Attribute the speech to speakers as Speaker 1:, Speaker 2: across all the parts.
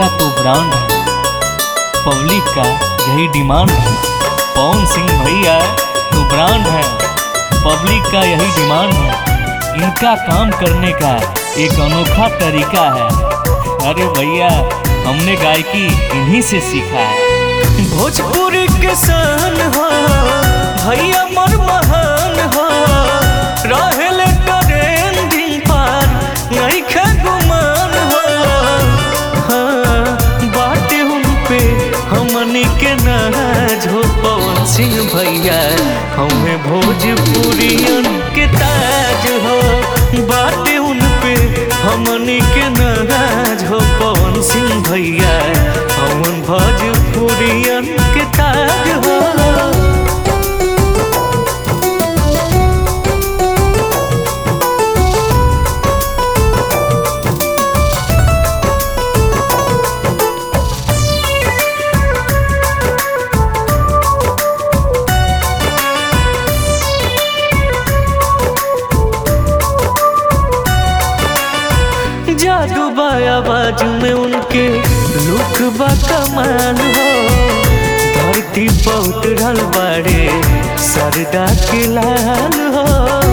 Speaker 1: भैया तो ब्रांड है, पब्लिक का यही डिमांड है। पवन सिंह भैया तो ब्रांड है, पब्लिक का यही डिमांड है। इनका काम करने का एक अनोखा तरीका है। अरे भैया हमने गायकी इन्हीं से सीखा है।
Speaker 2: भोजपुरी के शान हो भैया मोर महान हो, रहेले ट्रेंडिंग पर नइखे गुमान हो। हाँ बाटे उन पे हमनी के नाज हो। पवन सिंह भैया हमें भोजपुरियन के ताज हो। बाटे उन पे हमनी के नाज हो। पवन सिंह भैया हमन भोजपुरियन के ताज हो। जादू बाया बाजू में उनके लुक बा कमाल हो। धरती बहुत ढल बाड़े सरदा के लाल हो।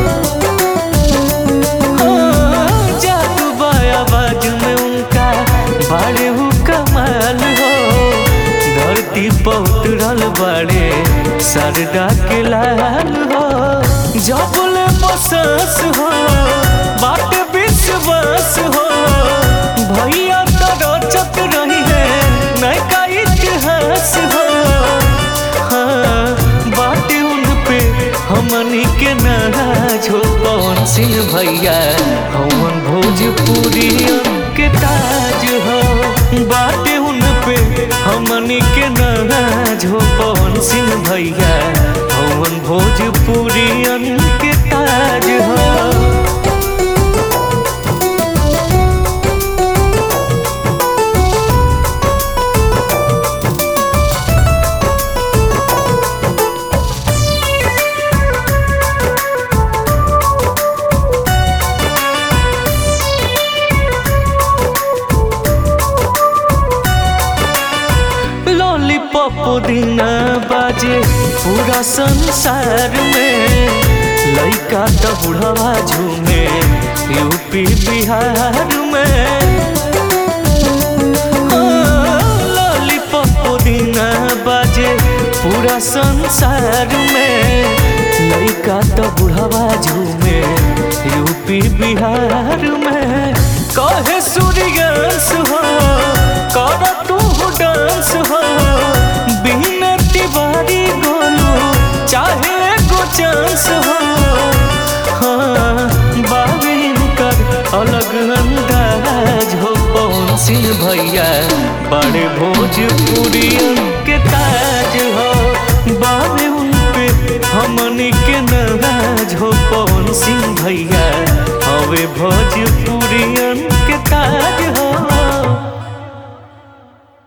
Speaker 2: जादू बाया बाजू में उनका बाड़े हो कमाल हो। धरती बहुत ढल बाड़े सरदा के लाल हो। जबले बसस हो बाट विश्वास हो। भैया तो रचत रही है नया इतिहास हो। हाँ बाटे उन पे हमनी के नाज हो। पवन सिंह भैया हमन भोजपुरियन के ताज हो। बाटे उन पे हमनी के नाज हो। पवन सिंह भैया हमन भोजपुरियन के ताज हो। पुदीना बाजे पूरा संसार में। लइका तो बुढ़वा झूमे यूपी बिहार में। लॉलीपॉप पुदीना बाजे पूरा संसार में। लइका तो बुढ़वा झूमे यूपी बिहार में। कहे सूर्यांश हो कर तू डांस हो। बिना तिवारी गोलू चाहे को चांस हो। हाँ बाबिन कर अलग अंदाज हो। पवन सिंह भैया बड़े भोजपुरियन के ताज हो। बाबे उन पे हमनी के नाज हो। पवन सिंह भैया हवे भोजपुरी